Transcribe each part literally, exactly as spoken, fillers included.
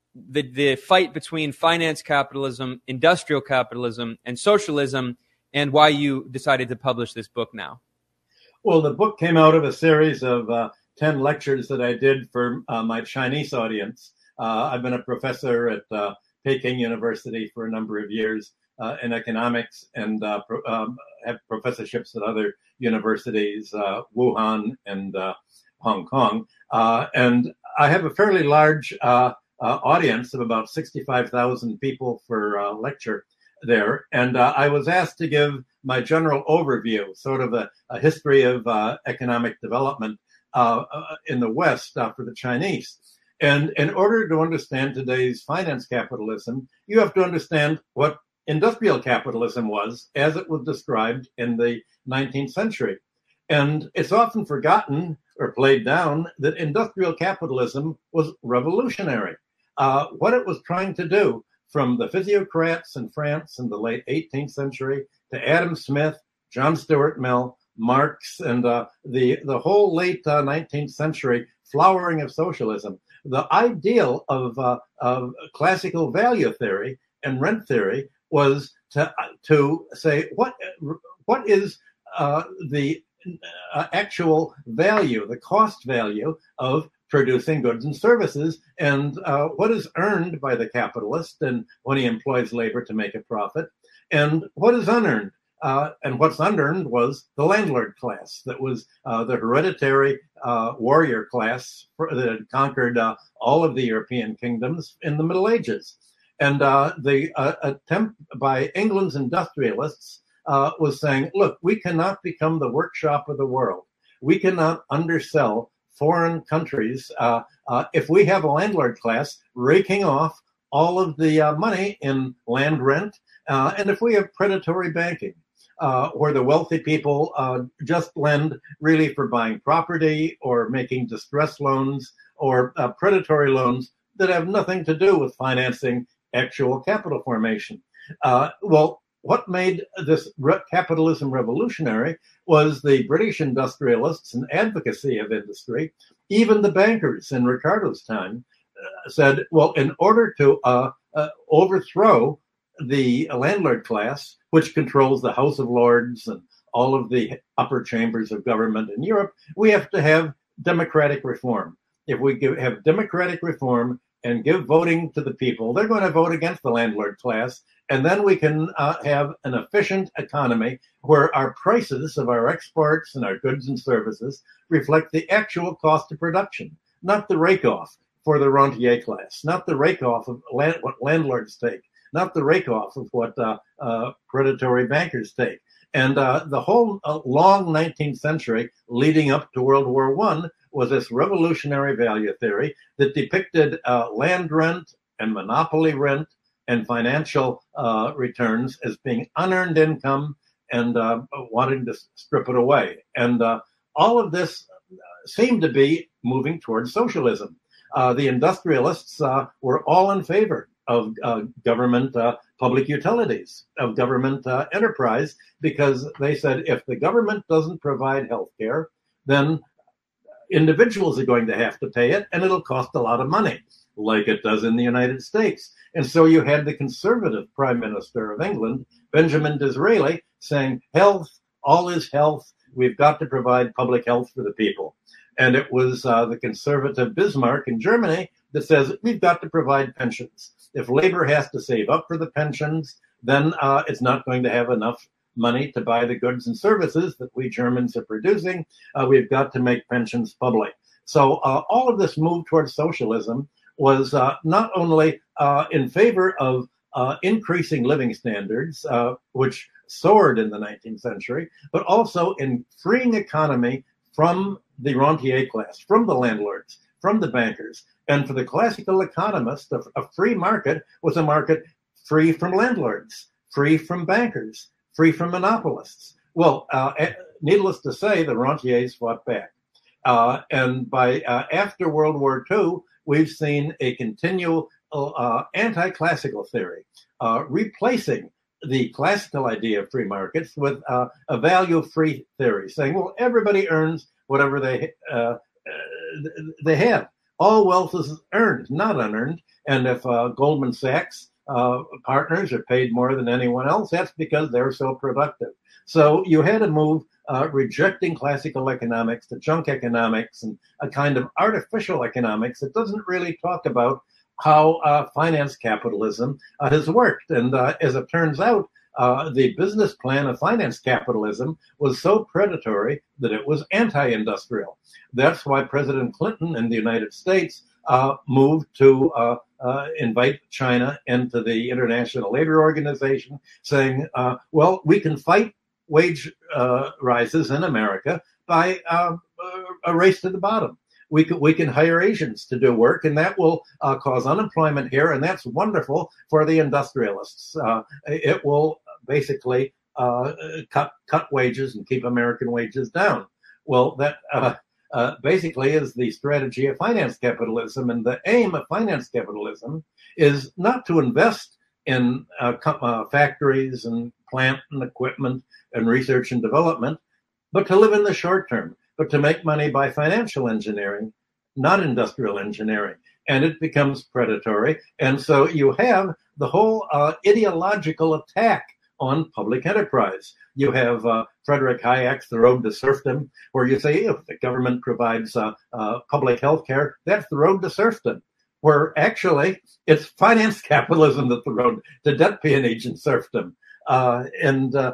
the, the fight between finance capitalism, industrial capitalism, and socialism, and why you decided to publish this book now. Well, the book came out of a series of uh, ten lectures that I did for uh, my Chinese audience. Uh, I've been a professor at uh, Peking University for a number of years uh, in economics, and uh, pro- um, have professorships at other universities, uh, Wuhan and uh, Hong Kong. Uh, and I have a fairly large uh, uh, audience of about sixty-five thousand people for uh, lecture there. And uh, I was asked to give my general overview, sort of a, a history of uh, economic development uh, uh, in the West uh, for the Chinese. And in order to understand today's finance capitalism, you have to understand what industrial capitalism was as it was described in the nineteenth century. And it's often forgotten or played down that industrial capitalism was revolutionary. Uh, what it was trying to do, from the physiocrats in France in the late eighteenth century to Adam Smith, John Stuart Mill, Marx, and uh, the, the whole late uh, nineteenth century flowering of socialism, the ideal of, uh, of classical value theory and rent theory was to, to say, what, what is uh, the uh, actual value, the cost value of producing goods and services, and uh, what is earned by the capitalist and when he employs labor to make a profit, and what is unearned. Uh, and what's unearned was the landlord class, that was uh, the hereditary uh, warrior class for, that had conquered uh, all of the European kingdoms in the Middle Ages. And uh, the uh, attempt by England's industrialists uh, was saying, look, we cannot become the workshop of the world. We cannot undersell foreign countries uh, uh, if we have a landlord class raking off all of the uh, money in land rent, uh, and if we have predatory banking, uh, where the wealthy people uh, just lend really for buying property or making distress loans or uh, predatory loans that have nothing to do with financing actual capital formation. Uh, well, what made this re- capitalism revolutionary was the British industrialists and advocacy of industry. Even the bankers in Ricardo's time uh, said, well, in order to uh, uh, overthrow the landlord class, which controls the House of Lords and all of the upper chambers of government in Europe, we have to have democratic reform. If we give, have democratic reform and give voting to the people, they're going to vote against the landlord class. And then we can uh, have an efficient economy where our prices of our exports and our goods and services reflect the actual cost of production, not the rake-off for the rentier class, not the rake-off of land, what landlords take, not the rake-off of what uh, uh, predatory bankers take. And uh, the whole uh, long nineteenth century leading up to World War One was this revolutionary value theory that depicted uh, land rent and monopoly rent and financial uh, returns as being unearned income and uh, wanting to strip it away. And uh, all of this seemed to be moving towards socialism. Uh, the industrialists uh, were all in favor of uh, government uh, public utilities, of government uh, enterprise, because they said if the government doesn't provide health care, then individuals are going to have to pay it, and it'll cost a lot of money, like it does in the United States. And so you had the conservative Prime Minister of England, Benjamin Disraeli, saying, health, all is health. We've got to provide public health for the people. And it was uh, the conservative Bismarck in Germany that says, we've got to provide pensions. If labor has to save up for the pensions, then uh, it's not going to have enough money to buy the goods and services that we Germans are producing. Uh, we've got to make pensions public. So uh, all of this move towards socialism was uh, not only uh, in favor of uh, increasing living standards, uh, which soared in the nineteenth century, but also in freeing economy from the rentier class, from the landlords, from the bankers. And for the classical economist, a, a free market was a market free from landlords, free from bankers, free from monopolists. Well, uh, needless to say, the rentiers fought back. Uh, and by uh, after World War Two, we've seen a continual uh, anti-classical theory, uh, replacing the classical idea of free markets with uh, a value-free theory, saying, well, everybody earns whatever they uh, uh, they have. All wealth is earned, not unearned. And if uh, Goldman Sachs uh, partners are paid more than anyone else, that's because they're so productive. So you had to move uh, rejecting classical economics to junk economics and a kind of artificial economics that doesn't really talk about how uh, finance capitalism uh, has worked. And uh, as it turns out, uh, the business plan of finance capitalism was so predatory that it was anti-industrial. That's why President Clinton in the United States uh, moved to uh, uh, invite China into the International Labor Organization, saying, uh, well, we can fight wage uh, rises in America by uh, a race to the bottom. We can, we can hire Asians to do work, and that will uh, cause unemployment here, and that's wonderful for the industrialists. Uh, it will basically uh, cut cut wages and keep American wages down. Well, that uh, uh, basically is the strategy of finance capitalism, and the aim of finance capitalism is not to invest in uh, uh, factories and plant and equipment and research and development, but to live in the short term, but to make money by financial engineering, not industrial engineering. And it becomes predatory. And so you have the whole uh, ideological attack on public enterprise. You have uh, Frederick Hayek's The Road to Serfdom, where you say if the government provides uh, uh, public health care, that's the road to serfdom, where actually it's finance capitalism that's the road to debt peonage and serfdom. Uh, and uh,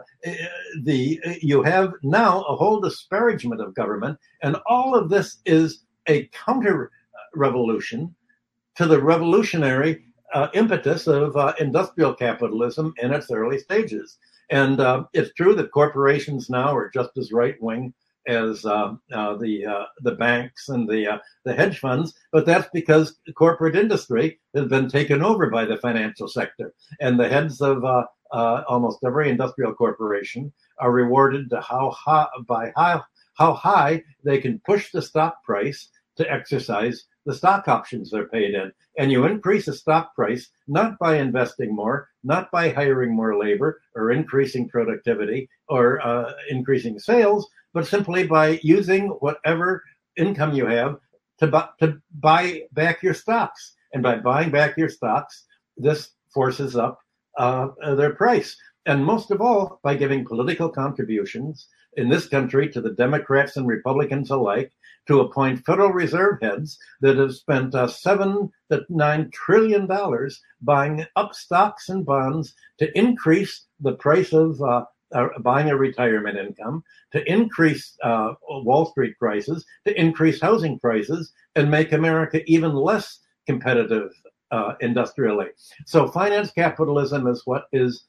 the you have now a whole disparagement of government, and all of this is a counter-revolution to the revolutionary uh, impetus of uh, industrial capitalism in its early stages. And uh, it's true that corporations now are just as right-wing as uh, uh, the uh, the banks and the uh, the hedge funds, but that's because corporate industry has been taken over by the financial sector, and the heads of uh, uh, almost every industrial corporation are rewarded to how high, by how how high they can push the stock price to exercise the stock options they're paid in. And you increase the stock price not by investing more, not by hiring more labor or increasing productivity or uh, increasing sales, but simply by using whatever income you have to, bu- to buy back your stocks. And by buying back your stocks, this forces up uh, their price. And most of all, by giving political contributions in this country to the Democrats and Republicans alike to appoint Federal Reserve heads that have spent uh, seven to nine trillion dollars buying up stocks and bonds to increase the price of uh, uh, buying a retirement income, to increase uh, Wall Street prices, to increase housing prices, and make America even less competitive uh, industrially. So finance capitalism is what is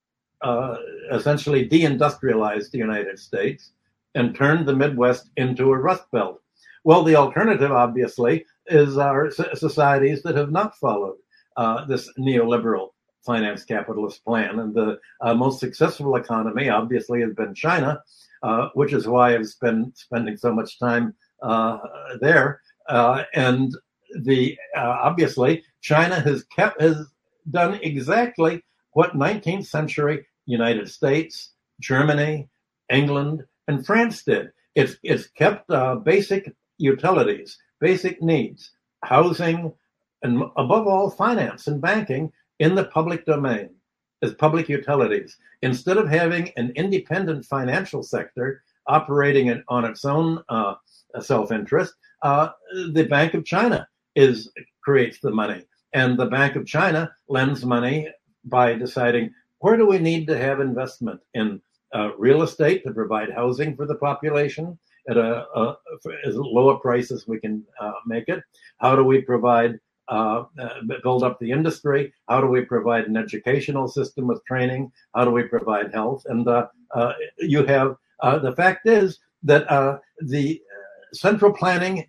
uh, essentially deindustrialized the United States and turned the Midwest into a Rust Belt. Well, the alternative, obviously, is our societies that have not followed uh, this neoliberal finance capitalist plan. And the uh, most successful economy, obviously, has been China, uh, which is why I've been spending so much time uh, there. Uh, and the uh, obviously, China has kept has done exactly what nineteenth century United States, Germany, England, and France did. It's it's kept uh, basic utilities, basic needs, housing, and above all, finance and banking in the public domain as public utilities. Instead of having an independent financial sector operating in, on its own uh, self-interest, uh, the Bank of China is creates the money. And the Bank of China lends money by deciding where do we need to have investment in uh, real estate to provide housing for the population at a, a as low a price as we can uh, make it. How do we provide, uh, uh, build up the industry? How do we provide an educational system with training? How do we provide health? And uh, uh, you have, uh, the fact is that uh, the central planning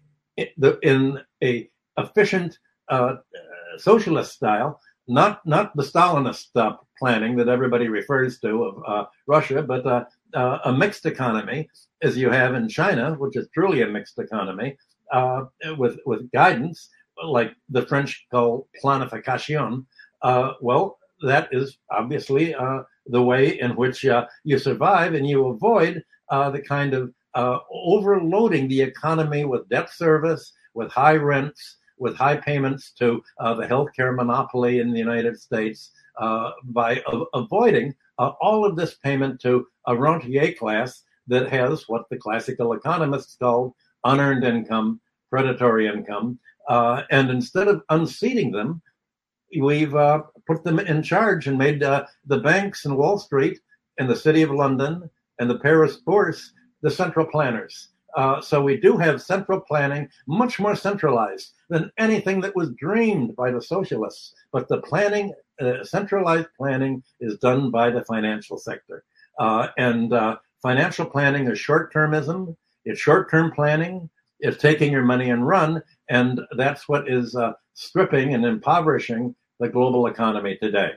in a efficient uh, socialist style, not not the Stalinist uh, planning that everybody refers to of uh, Russia, but uh, uh, a mixed economy, as you have in China, which is truly a mixed economy, uh, with with guidance like the French call planification. Uh, well, that is obviously uh, the way in which uh, you survive, and you avoid uh, the kind of uh, overloading the economy with debt service, with high rents, with high payments to uh, the healthcare monopoly in the United States, uh, by a- avoiding uh, all of this payment to a rentier class that has what the classical economists call unearned income, predatory income. Uh, and instead of unseating them, we've uh, put them in charge and made uh, the banks and Wall Street and the City of London and the Paris Bourse the central planners. Uh, so we do have central planning, much more centralized than anything that was dreamed by the socialists. But the planning, uh, centralized planning, is done by the financial sector. Uh, and uh, financial planning is short-termism. It's short-term planning. It's taking your money and run. And that's what is uh, stripping and impoverishing the global economy today.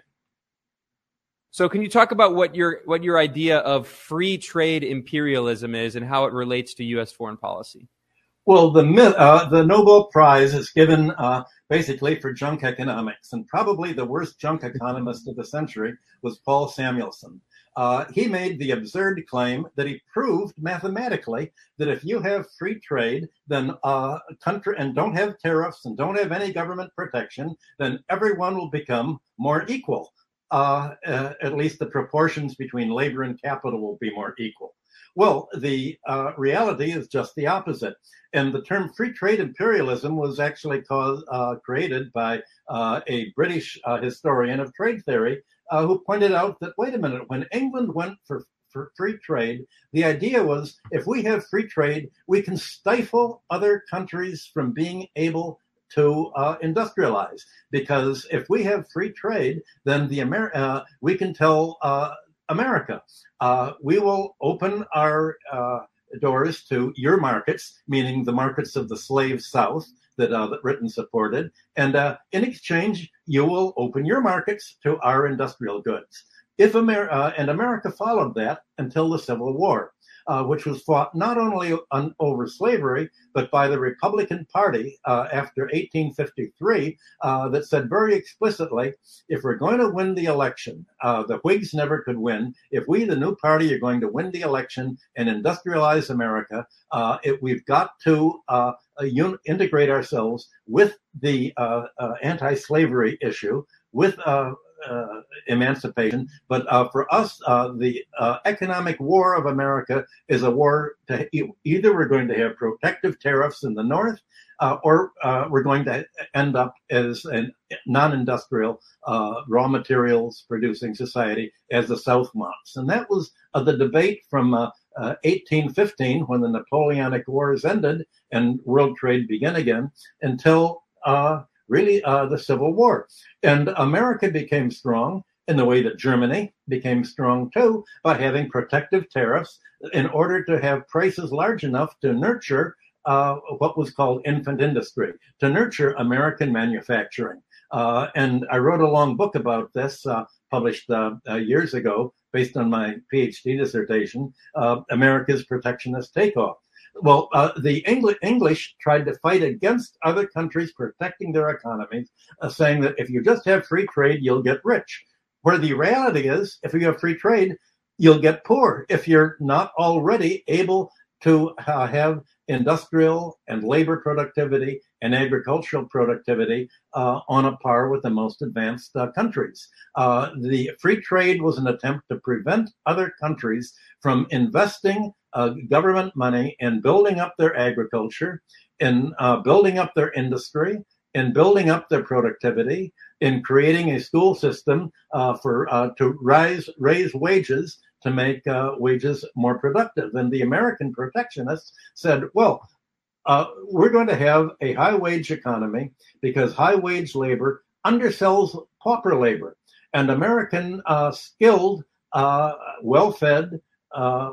So can you talk about what your what your idea of free trade imperialism is and how it relates to U S foreign policy? Well, the uh, the Nobel Prize is given uh, basically for junk economics, and probably the worst junk economist of the century was Paul Samuelson. Uh, he made the absurd claim that he proved mathematically that if you have free trade, then uh, country and don't have tariffs and don't have any government protection, then everyone will become more equal. Uh, uh, at least the proportions between labor and capital will be more equal. Well, the uh, reality is just the opposite. And the term free trade imperialism was actually caused, uh, created by uh, a British uh, historian of trade theory uh, who pointed out that, wait a minute, when England went for, for free trade, the idea was if we have free trade, we can stifle other countries from being able to uh, industrialize, because if we have free trade, then the Amer- uh, we can tell uh, America, uh, we will open our uh, doors to your markets, meaning the markets of the slave South that, uh, that Britain supported, and uh, in exchange, you will open your markets to our industrial goods. If Amer- uh, and America followed that until the Civil War. Uh, which was fought not only on, over slavery, but by the Republican Party uh, after eighteen fifty-three, uh, that said very explicitly, if we're going to win the election, uh, the Whigs never could win. If we, the new party, are going to win the election and industrialize America, uh, it, we've got to uh, un- integrate ourselves with the uh, uh, anti-slavery issue, with uh, Uh, emancipation, but uh, for us, uh, the uh, economic war of America is a war to either we're going to have protective tariffs in the North, uh, or uh, we're going to end up as a non-industrial uh, raw materials producing society as the South wants. And that was uh, the debate from uh, uh, eighteen fifteen, when the Napoleonic Wars ended and world trade began again, until uh, really uh, the Civil War. And America became strong in the way that Germany became strong too, by having protective tariffs in order to have prices large enough to nurture uh, what was called infant industry, to nurture American manufacturing. Uh, and I wrote a long book about this, uh, published uh, uh, years ago, based on my PhD dissertation, uh, America's Protectionist Takeoff. Well, uh, the Engl- English tried to fight against other countries protecting their economies, uh, saying that if you just have free trade, you'll get rich. Where the reality is, if you have free trade, you'll get poor if you're not already able to uh, have industrial and labor productivity and agricultural productivity uh, on a par with the most advanced uh, countries. Uh, the free trade was an attempt to prevent other countries from investing uh, government money in building up their agriculture, in uh, building up their industry, in building up their productivity, in creating a school system uh, for uh, to rise raise wages to make uh, wages more productive. And the American protectionists said, well, uh, we're going to have a high wage economy because high wage labor undersells pauper labor. And American uh, skilled, uh, well-fed, uh,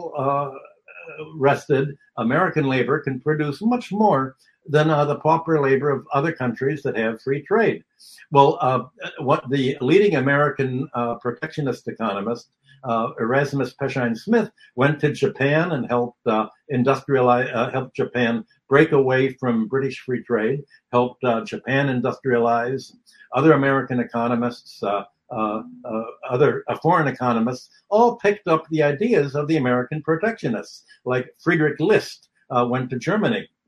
well-rested uh, American labor can produce much more than uh, the pauper labor of other countries that have free trade. Well, uh, what the leading American uh, protectionist economist, uh, Erasmus Peshine Smith, went to Japan and helped uh, industrialize, uh, helped Japan break away from British free trade, helped uh, Japan industrialize. Other American economists, uh, uh, uh, other uh, foreign economists, all picked up the ideas of the American protectionists, like Friedrich List uh, went to Germany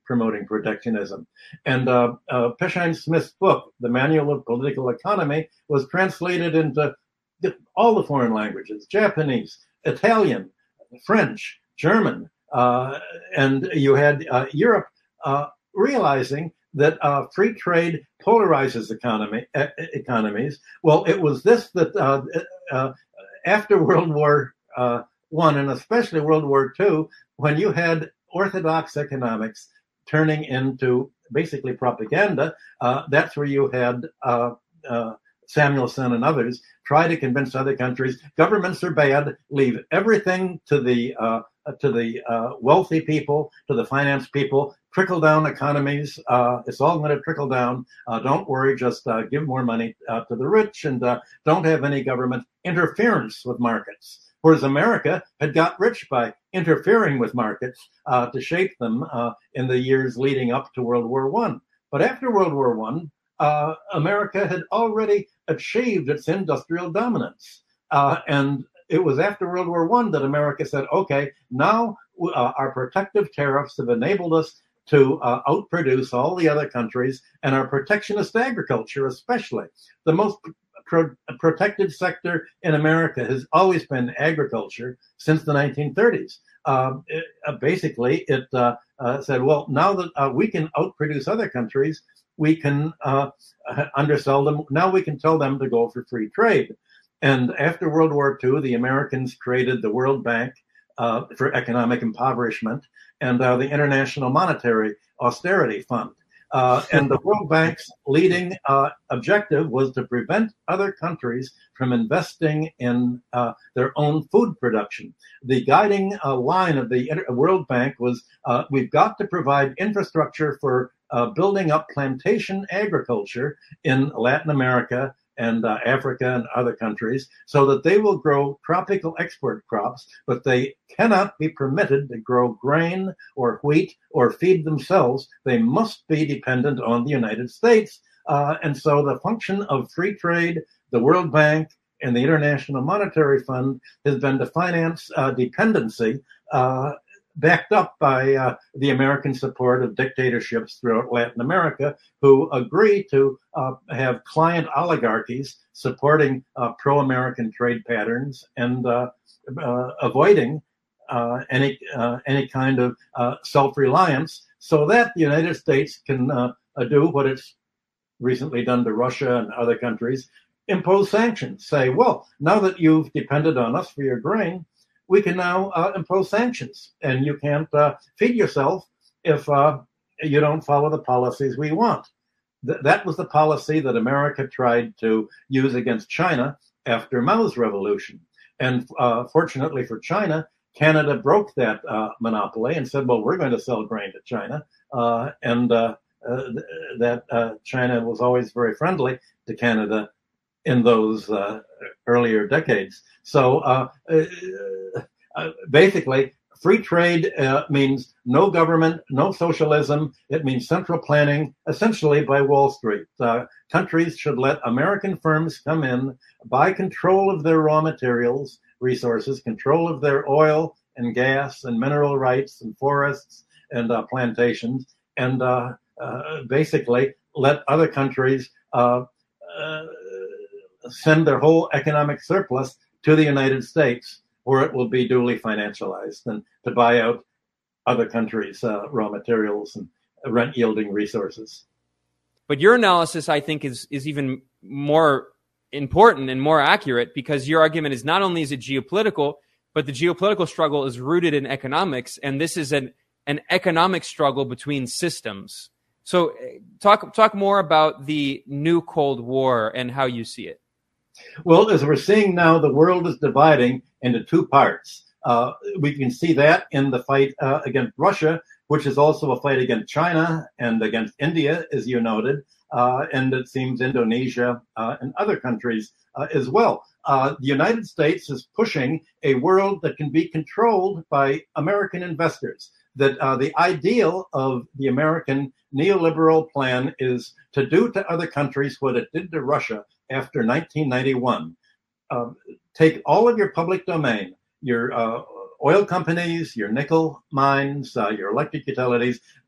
promoting protectionism. And uh, uh, Peshine Smith's book, The Manual of Political Economy, was translated into all the foreign languages: Japanese, Italian, French, German, uh, and you had uh, Europe uh, realizing that uh, free trade polarizes economy uh, economies. Well, it was this that uh, uh, after World War uh, One, and especially World War Two, when you had orthodox economics turning into basically propaganda, uh, that's where you had uh, uh, Samuelson and others try to convince other countries governments are bad, leave everything to the uh, to the uh, wealthy people, to the finance people, trickle down economies. Uh, it's all going to trickle down. Uh, don't worry, just uh, give more money uh, to the rich, and uh, don't have any government interference with markets. Whereas America had got rich by interfering with markets uh, to shape them uh, in the years leading up to World War One. But after World War One, uh, America had already achieved its industrial dominance. Uh, and it was after World War One that America said, okay, now uh, our protective tariffs have enabled us to uh, outproduce all the other countries, and our protectionist agriculture especially. The most Pro- protected sector in America has always been agriculture since the nineteen thirties. Uh, it, uh, basically, it uh, uh, said, well, now that uh, we can outproduce other countries, we can uh, undersell them. Now we can tell them to go for free trade. And after World War Two, the Americans created the World Bank uh, for economic impoverishment and uh, the International Monetary Austerity Fund. Uh, and the World Bank's leading uh, objective was to prevent other countries from investing in uh, their own food production. The guiding uh, line of the World Bank was uh, we've got to provide infrastructure for uh, building up plantation agriculture in Latin America and uh, Africa and other countries so that they will grow tropical export crops, but they cannot be permitted to grow grain or wheat or feed themselves. They must be dependent on the United States. Uh, and so the function of free trade, the World Bank, and the International Monetary Fund has been to finance uh, dependency, uh, backed up by uh, the American support of dictatorships throughout Latin America who agree to uh, have client oligarchies supporting uh, pro-American trade patterns and uh, uh, avoiding uh, any uh, any kind of uh, self-reliance so that the United States can uh, do what it's recently done to Russia and other countries, impose sanctions. Say, well, now that you've depended on us for your grain, we can now uh, impose sanctions, and you can't uh, feed yourself if uh, you don't follow the policies we want. Th- that was the policy that America tried to use against China after Mao's revolution. And uh, fortunately for China, Canada broke that uh, monopoly and said, well, we're going to sell grain to China. Uh, and uh, uh, th- that uh, China was always very friendly to Canada in those uh, earlier decades. So uh, uh, basically, free trade uh, means no government, no socialism. It means central planning, essentially by Wall Street. Uh, countries should let American firms come in, buy control of their raw materials, resources, control of their oil and gas and mineral rights and forests and uh, plantations, and uh, uh, basically let other countries uh, uh, send their whole economic surplus to the United States, where it will be duly financialized and to buy out other countries' uh, raw materials and rent-yielding resources. But your analysis, I think, is is even more important and more accurate because your argument is not only is it geopolitical, but the geopolitical struggle is rooted in economics, and this is an, an economic struggle between systems. So talk talk more about the new Cold War and how you see it. Well, as we're seeing now, the world is dividing into two parts. Uh, we can see that in the fight uh, against Russia, which is also a fight against China and against India, as you noted, uh, and it seems Indonesia uh, and other countries uh, as well. Uh, the United States is pushing a world that can be controlled by American investors. That uh, the ideal of the American neoliberal plan is to do to other countries what it did to Russia after nineteen ninety-one. Uh, take all of your public domain, your uh, oil companies, your nickel mines, uh, your electric utilities,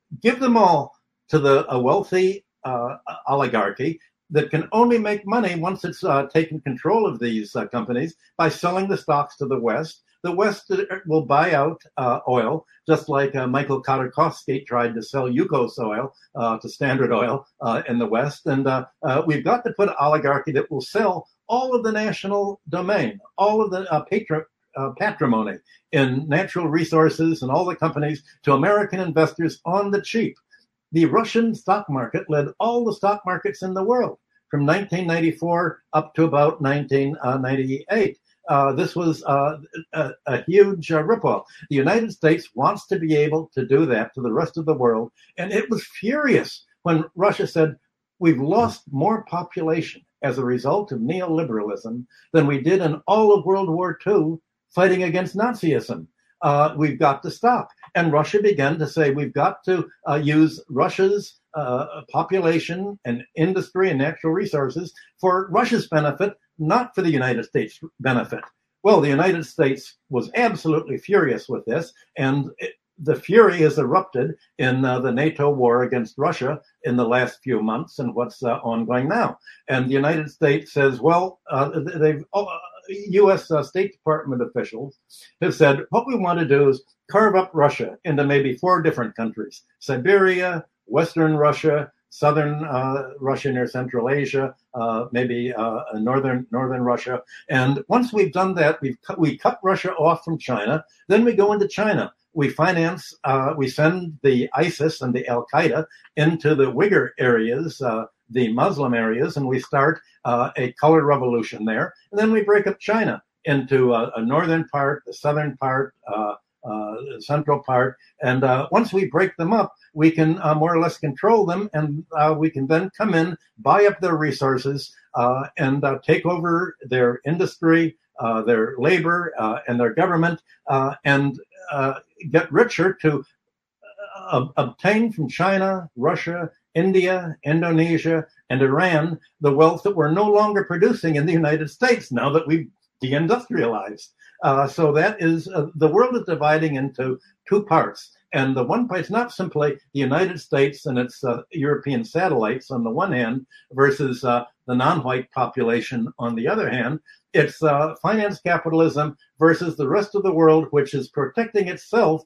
give them all to the a wealthy uh, oligarchy that can only make money once it's uh, taken control of these uh, companies by selling the stocks to the West. The West will buy out uh, oil, just like uh, Michael Khodorkovsky tried to sell Yukos oil uh, to Standard Oil uh, in the West. And uh, uh, we've got to put an oligarchy that will sell all of the national domain, all of the uh, patri- uh, patrimony in natural resources and all the companies to American investors on the cheap. The Russian stock market led all the stock markets in the world from nineteen ninety-four up to about nineteen ninety-eight. Uh, this was uh, a, a huge uh, ripoff. The United States wants to be able to do that to the rest of the world. And it was furious when Russia said, we've lost more population as a result of neoliberalism than we did in all of World War Two fighting against Nazism. Uh, we've got to stop. And Russia began to say, we've got to uh, use Russia's uh, population and industry and natural resources for Russia's benefit, not for the United States' benefit. Well, the United States was absolutely furious with this, and it, the fury has erupted in uh, the NATO war against Russia in the last few months and what's uh, ongoing now. And the United States says, well, uh, they've uh, U S uh, State Department officials have said, what we want to do is carve up Russia into maybe four different countries: Siberia, Western Russia, Southern uh, Russia near Central Asia, uh, maybe uh, northern northern Russia. And once we've done that, we've cut, we cut Russia off from China. Then we go into China. We finance, uh, we send the ISIS and the Al-Qaeda into the Uyghur areas, uh, the Muslim areas, and we start uh, a color revolution there. And then we break up China into uh, a northern part, the southern part, uh, uh, the central part. And uh, once we break them up, we can uh, more or less control them, and uh, we can then come in, buy up their resources, uh, and uh, take over their industry, uh, their labor, uh, and their government, uh, and uh, get richer to uh, obtain from China, Russia, India, Indonesia, and Iran the wealth that we're no longer producing in the United States now that we've deindustrialized. Uh, so that is, uh, the world is dividing into two parts. And the one part is not simply the United States and its uh, European satellites on the one hand versus uh, the non-white population on the other hand. It's uh, finance capitalism versus the rest of the world, which is protecting itself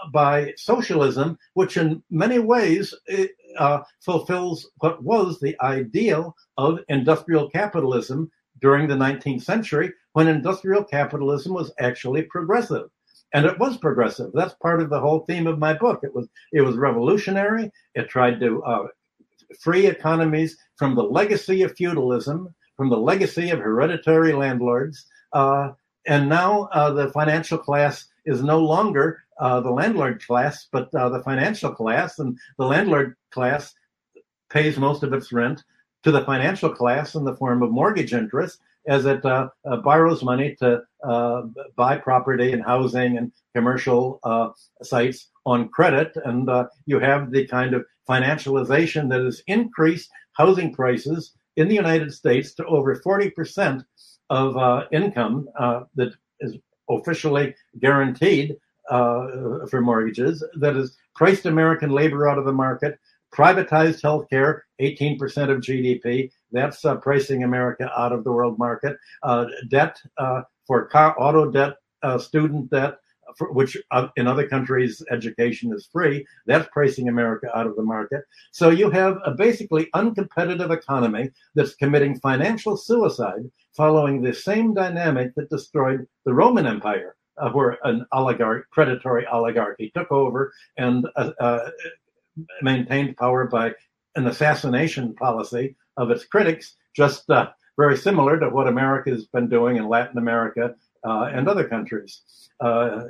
by socialism, which in many ways uh, fulfills what was the ideal of industrial capitalism during the nineteenth century, when industrial capitalism was actually progressive. And it was progressive. That's part of the whole theme of my book. It was it was revolutionary. It tried to uh, free economies from the legacy of feudalism, from the legacy of hereditary landlords. Uh, and now uh, the financial class is no longer uh, the landlord class, but uh, the financial class. And the landlord class pays most of its rent to the financial class in the form of mortgage interest, as it uh, uh, borrows money to uh, buy property and housing and commercial uh, sites on credit. And uh, you have the kind of financialization that has increased housing prices in the United States to over forty percent of uh, income uh, that is officially guaranteed uh, for mortgages, that has priced American labor out of the market, privatized healthcare, eighteen percent of G D P. That's uh, pricing America out of the world market. Uh, debt uh, for car, auto debt, uh, student debt, for, which uh, in other countries education is free. That's pricing America out of the market. So you have a basically uncompetitive economy that's committing financial suicide, following the same dynamic that destroyed the Roman Empire, uh, where an oligarch, predatory oligarchy took over and uh, uh, maintained power by an assassination policy of its critics, just uh, very similar to what America has been doing in Latin America uh, and other countries. Uh,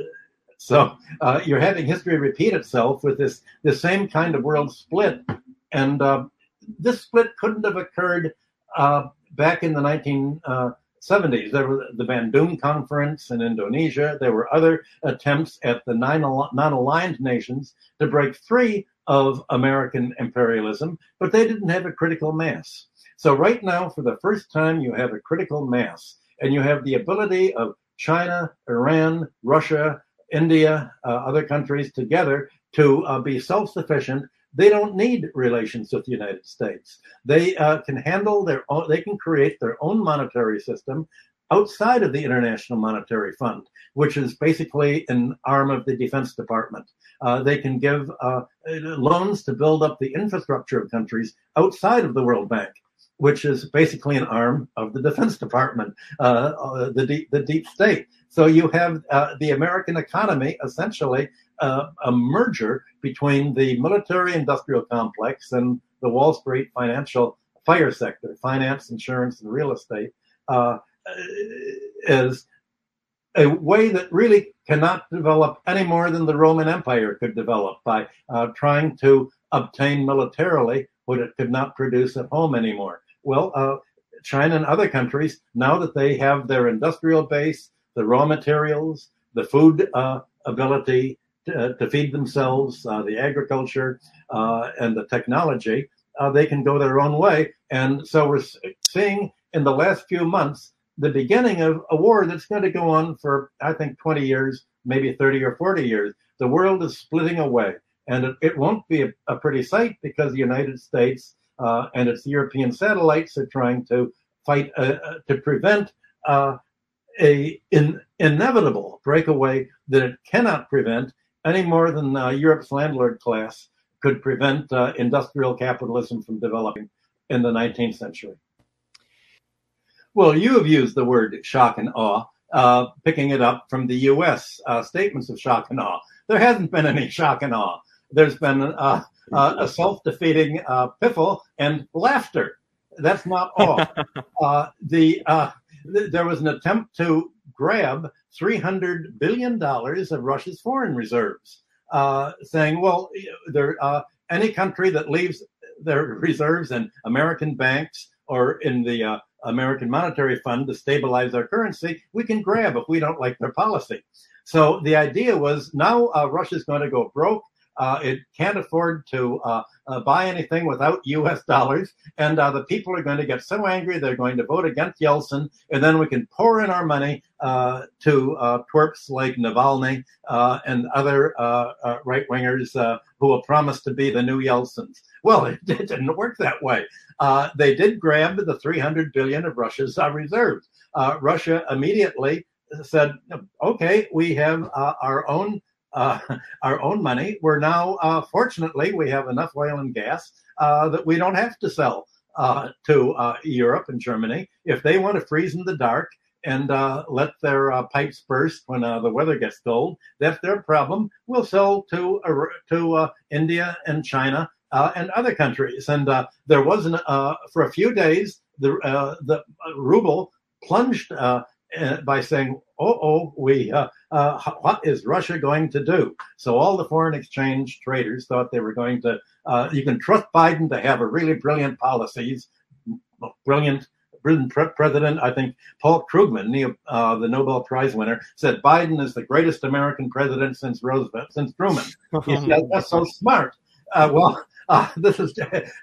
so uh, you're having history repeat itself with this, this same kind of world split. And uh, this split couldn't have occurred uh, back in the nineteen seventies. There was the Bandung Conference in Indonesia. There were other attempts at the non-aligned nations to break free of American imperialism, but they didn't have a critical mass. So right now, for the first time, you have a critical mass, and you have the ability of China, Iran, Russia, India, uh, other countries together to uh, be self-sufficient, they don't need relations with the United States. They uh, can handle their own, they can create their own monetary system outside of the International Monetary Fund, which is basically an arm of the Defense Department. Uh, they can give uh, loans to build up the infrastructure of countries outside of the World Bank, which is basically an arm of the Defense Department, uh, uh, the, deep, the deep state. So you have uh, the American economy essentially uh, a merger between the military-industrial complex and the Wall Street financial fire sector, finance, insurance, and real estate, uh, is a way that really cannot develop any more than the Roman Empire could develop by uh, trying to obtain militarily what it could not produce at home anymore. Well, uh, China and other countries, now that they have their industrial base, the raw materials, the food uh, ability to, uh, to feed themselves, uh, the agriculture, uh, and the technology, uh, they can go their own way. And so we're seeing in the last few months the beginning of a war that's going to go on for, I think, twenty years, maybe thirty or forty years. The world is splitting away, and it, it won't be a, a pretty sight because the United States uh, and its European satellites are trying to fight uh, to prevent uh, a in, inevitable breakaway that it cannot prevent any more than uh, Europe's landlord class could prevent uh, industrial capitalism from developing in the nineteenth century. Well, you have used the word shock and awe, uh, picking it up from the U S uh, statements of shock and awe. There hasn't been any shock and awe. There's been uh, uh, a self-defeating uh, piffle and laughter. That's not awe. uh, the uh, th- there was an attempt to grab three hundred billion dollars of Russia's foreign reserves, uh, saying, well, there uh, any country that leaves their reserves in American banks or in the uh, American Monetary Fund to stabilize our currency, we can grab if we don't like their policy. So the idea was now uh, Russia's going to go broke. Uh, it can't afford to uh, uh, buy anything without U S dollars. And uh, the people are going to get so angry, they're going to vote against Yeltsin. And then we can pour in our money uh, to uh, twerps like Navalny uh, and other uh, uh, right-wingers uh, who will promise to be the new Yeltsins. Well, it, it didn't work that way. Uh, they did grab the three hundred billion of Russia's uh, reserves. Uh, Russia immediately said, okay, we have uh, our own uh, our own money. We're now, uh, fortunately, we have enough oil and gas uh, that we don't have to sell uh, to uh, Europe and Germany. If they want to freeze in the dark and uh, let their uh, pipes burst when uh, the weather gets cold, that's their problem. We'll sell to uh, to uh, India and China Uh, and other countries. And uh, there wasn't, uh, for a few days, the uh, the ruble plunged uh, by saying, oh, oh, we, uh, uh, what is Russia going to do? So all the foreign exchange traders thought they were going to, uh, you can trust Biden to have a really brilliant policies, brilliant, brilliant pre- president. I think Paul Krugman, the, uh, the Nobel Prize winner, said Biden is the greatest American president since Roosevelt, since Truman. He said, that's so smart. Uh, well, Uh, this is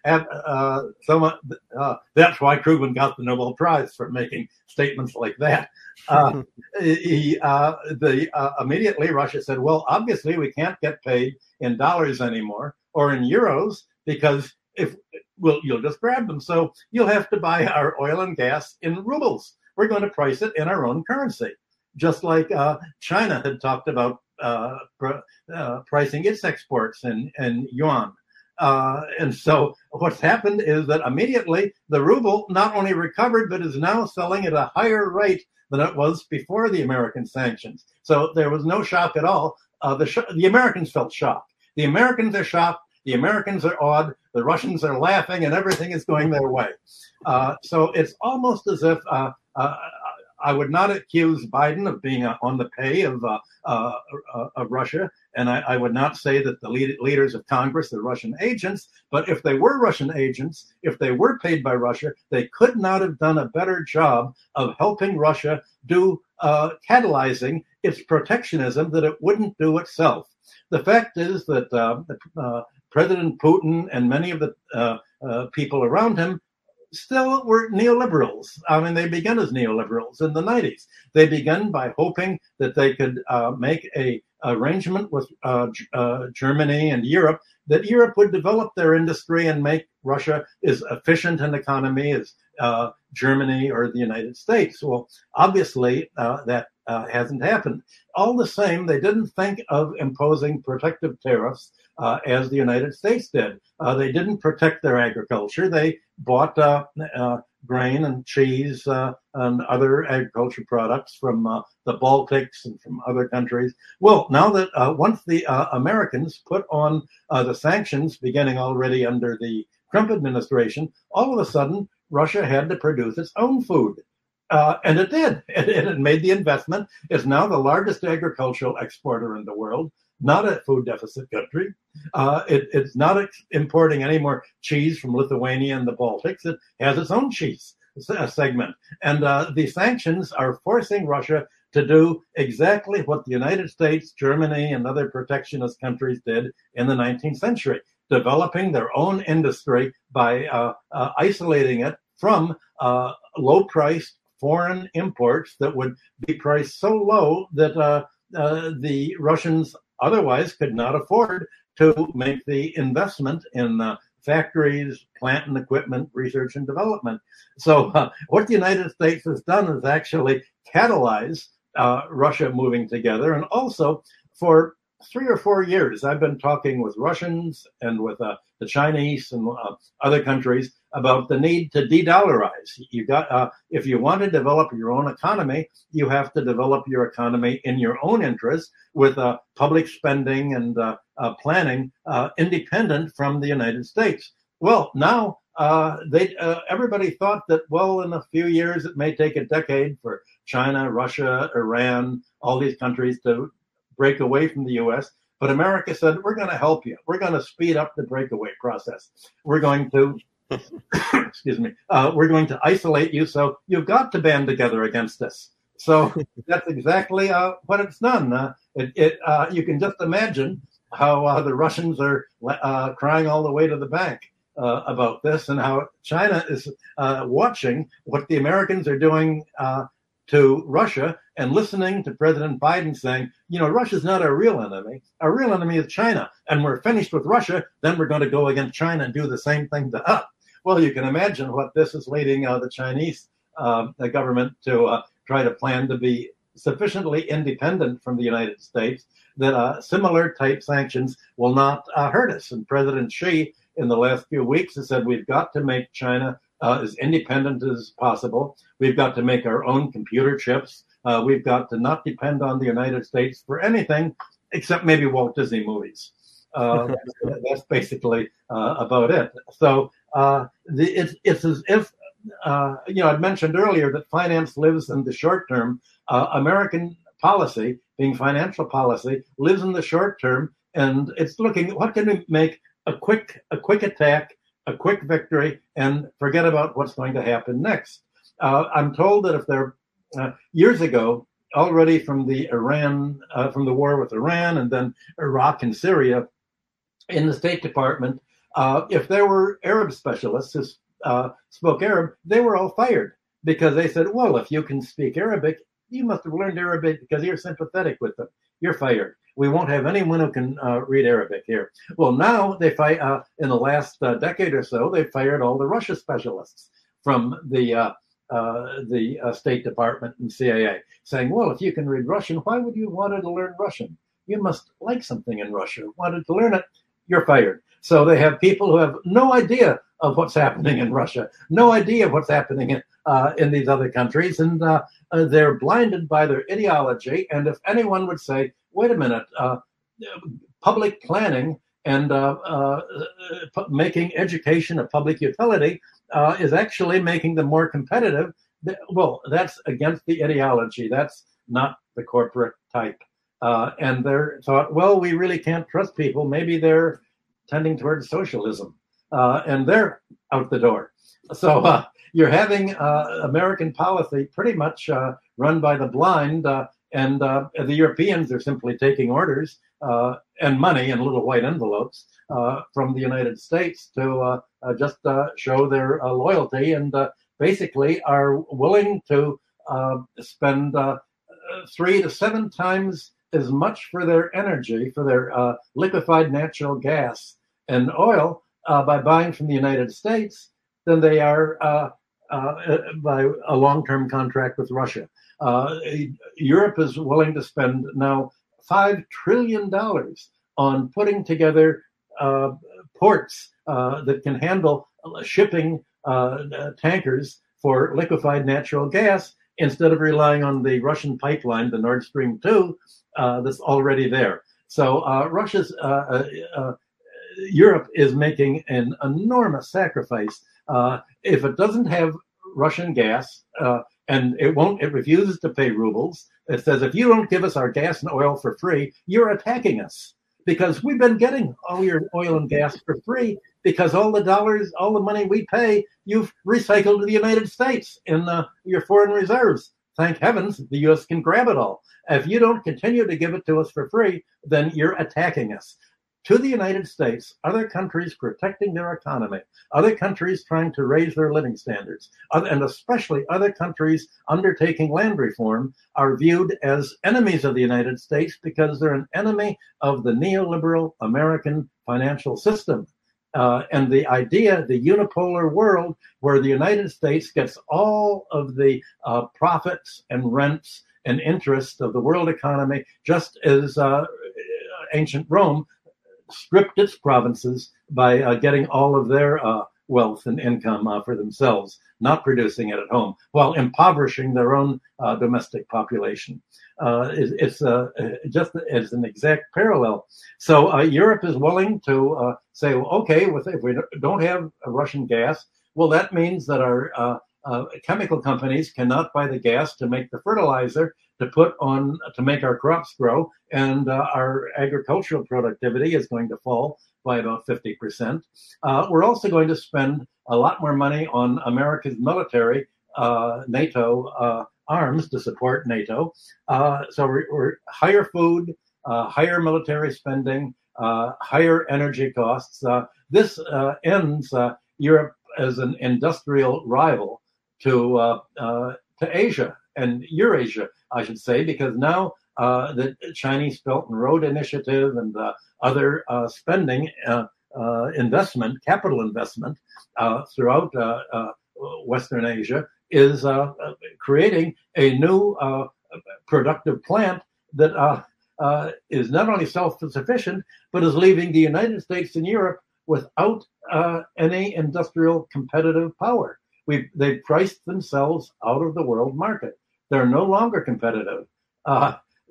uh, so much, uh, that's why Krugman got the Nobel Prize for making statements like that. Uh, he, uh, the uh, immediately Russia said, "Well, obviously we can't get paid in dollars anymore or in euros because if well, you'll just grab them. So you'll have to buy our oil and gas in rubles. We're going to price it in our own currency, just like uh, China had talked about uh, pr- uh, pricing its exports in, in yuan." Uh, and so what's happened is that immediately the ruble not only recovered, but is now selling at a higher rate than it was before the American sanctions. So there was no shock at all. Uh, the, sh- the Americans felt shocked. The Americans are shocked. The Americans are awed. The Russians are laughing, and everything is going their way. Uh, so it's almost as if uh, uh, I would not accuse Biden of being uh, on the pay of uh, uh, uh, of Russia, and I, I would not say that the lead, leaders of Congress are Russian agents. But if they were Russian agents, if they were paid by Russia, they could not have done a better job of helping Russia do uh, catalyzing its protectionism that it wouldn't do itself. The fact is that uh, uh, President Putin and many of the uh, uh, people around him still were neoliberals. I mean, they began as neoliberals in the nineties. They began by hoping that they could uh, make a arrangement with uh, uh, Germany and Europe, that Europe would develop their industry and make Russia as efficient an economy as uh, Germany or the United States. Well, obviously, uh, that uh, hasn't happened. All the same, they didn't think of imposing protective tariffs uh, as the United States did. Uh, they didn't protect their agriculture. They bought uh, uh, grain and cheese uh, and other agriculture products from uh, the Baltics and from other countries. Well, now that uh, once the uh, Americans put on uh, the sanctions, beginning already under the Trump administration, all of a sudden, Russia had to produce its own food. Uh, and it did. It, it made the investment. It's now the largest agricultural exporter in the world, not a food deficit country. Uh, it, it's not ex- importing any more cheese from Lithuania and the Baltics. It has its own cheese segment. And uh, the sanctions are forcing Russia to do exactly what the United States, Germany, and other protectionist countries did in the nineteenth century, developing their own industry by uh, uh, isolating it from uh, low-priced foreign imports that would be priced so low that uh, uh, the Russians otherwise could not afford to make the investment in uh, factories, plant and equipment, research and development. So uh, what the United States has done is actually catalyze uh, Russia moving together. And also for three or four years, I've been talking with Russians and with uh, the Chinese and uh, other countries about the need to de-dollarize. You got, uh, if you want to develop your own economy, you have to develop your economy in your own interest with uh, public spending and uh, uh, planning uh, independent from the United States. Well, now uh, they uh, everybody thought that, well, in a few years, it may take a decade for China, Russia, Iran, all these countries to break away from the U S. But America said, we're going to help you. We're going to speed up the breakaway process. We're going to, excuse me, uh, we're going to isolate you. So you've got to band together against us. So that's exactly uh, what it's done. Uh, it, it, uh, you can just imagine how uh, the Russians are uh, crying all the way to the bank uh, about this, and how China is uh, watching what the Americans are doing uh, to Russia and listening to President Biden saying, you know, Russia's not our real enemy. Our real enemy is China. And we're finished with Russia. Then we're going to go against China and do the same thing to us. Well, you can imagine what this is leading uh, the Chinese uh, the government to uh, try to plan to be sufficiently independent from the United States that uh, similar type sanctions will not uh, hurt us. And President Xi, in the last few weeks, has said we've got to make China Uh, as independent as possible. We've got to make our own computer chips. Uh, we've got to not depend on the United States for anything except maybe Walt Disney movies. Uh, that's, that's basically uh, about it. So uh, the, it's, it's as if, uh, you know, I mentioned earlier that finance lives in the short term. Uh, American policy, being financial policy, lives in the short term, and it's looking, what can we make a quick, a quick attack, a quick victory, and forget about what's going to happen next. Uh, I'm told that if there, uh, years ago, already from the Iran, uh, from the war with Iran and then Iraq and Syria, in the State Department, uh, if there were Arab specialists who uh, spoke Arab, they were all fired because they said, well, if you can speak Arabic, you must have learned Arabic because you're sympathetic with them. You're fired. We won't have anyone who can uh, read Arabic here. Well, now they fight. Uh, in the last uh, decade or so, they fired all the Russia specialists from the uh, uh, the uh, State Department and C I A, saying, "Well, if you can read Russian, why would you want to learn Russian? You must like something in Russia. Wanted to learn it. You're fired." So they have people who have no idea of what's happening in Russia, no idea of what's happening in uh, in these other countries, and uh, uh, they're blinded by their ideology. And if anyone would say, wait a minute, uh, public planning and uh, uh, uh, making education a public utility uh, is actually making them more competitive, well, that's against the ideology. That's not the corporate type. Uh, and they're thought, well, we really can't trust people. Maybe they're tending towards socialism. Uh, and they're out the door. So uh, you're having uh, American policy pretty much uh, run by the blind. Uh, And uh, the Europeans are simply taking orders. uh, and money in little white envelopes uh, from the United States to uh, uh, just uh, show their uh, loyalty, and uh, basically are willing to uh, spend uh, three to seven times as much for their energy, for their uh, liquefied natural gas and oil uh, by buying from the United States than they are uh, uh, by a long-term contract with Russia. Uh, Europe is willing to spend now five trillion dollars on putting together uh, ports uh, that can handle shipping uh, tankers for liquefied natural gas instead of relying on the Russian pipeline, the Nord Stream two, uh, that's already there. So uh, Russia's uh, uh, uh, Europe is making an enormous sacrifice. Uh, if it doesn't have Russian gas, uh, and it won't, it refuses to pay rubles. It says, if you don't give us our gas and oil for free, you're attacking us, because we've been getting all your oil and gas for free, because all the dollars, all the money we pay, you've recycled to the United States in uh, your foreign reserves. Thank heavens the U S can grab it all. If you don't continue to give it to us for free, then you're attacking us. To the United States, other countries protecting their economy, other countries trying to raise their living standards, and especially other countries undertaking land reform are viewed as enemies of the United States because they're an enemy of the neoliberal American financial system. Uh, and the idea, the unipolar world where the United States gets all of the uh, profits and rents and interest of the world economy, just as uh, ancient Rome stripped its provinces by uh, getting all of their uh, wealth and income uh, for themselves, not producing it at home, while impoverishing their own uh, domestic population. Uh, it, it's uh, just as an exact parallel. So uh, Europe is willing to uh, say, well, okay, with, if we don't have Russian gas, well, that means that our uh, uh, chemical companies cannot buy the gas to make the fertilizer to put on to make our crops grow, and uh, our agricultural productivity is going to fall by about fifty percent. Uh, we're also going to spend a lot more money on America's military, uh, NATO uh, arms to support NATO. Uh, so we're, we're higher food, uh, higher military spending, uh, higher energy costs. Uh, this uh, ends uh, Europe as an industrial rival to uh, uh, to Asia and Eurasia, I should say, because now uh, the Chinese Belt and Road Initiative and uh, other uh, spending uh, uh, investment, capital investment uh, throughout uh, uh, Western Asia is uh, creating a new uh, productive plant that uh, uh, is not only self-sufficient, but is leaving the United States and Europe without uh, any industrial competitive power. We've, they've priced themselves out of the world market. They're no longer competitive. Uh,